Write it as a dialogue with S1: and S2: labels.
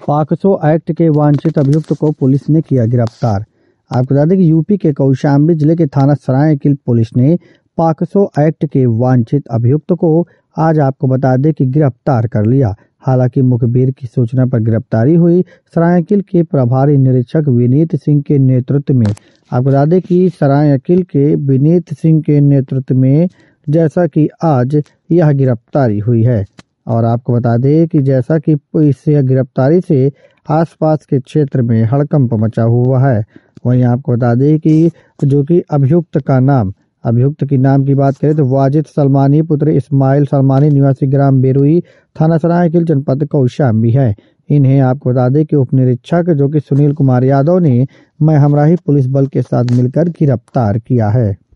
S1: POCSO act के वांछित अभियुक्त को पुलिस ने किया गिरफ्तार। आपको बता दें कि यूपी के कौशाम्बी जिले के थाना सरायकील पुलिस ने पॉक्सो एक्ट के वांछित अभियुक्त को आज आपको बता दें कि गिरफ्तार कर लिया। हालांकि मुखबिर की सूचना पर गिरफ्तारी हुई। सरायकील के प्रभारी निरीक्षक विनीत सिंह के नेतृत्व में, आपको बता दें कि सरायकील के विनीत सिंह के नेतृत्व में जैसा कि आज यह गिरफ्तारी हुई है। और आपको बता दें कि जैसा कि इस गिरफ्तारी से आसपास के क्षेत्र में हड़कंप मचा हुआ है। वहीं आपको बता दें कि जो कि अभियुक्त की नाम की बात करें तो वाजिद सलमानी पुत्र इस्माइल सलमानी निवासी ग्राम बेरुई थाना सरायकील जनपद कौशाम्बी है। इन्हें आपको बता दें कि उप निरीक्षक जो कि सुनील कुमार यादव ने मैं हमराही पुलिस बल के साथ मिलकर गिरफ्तार किया है।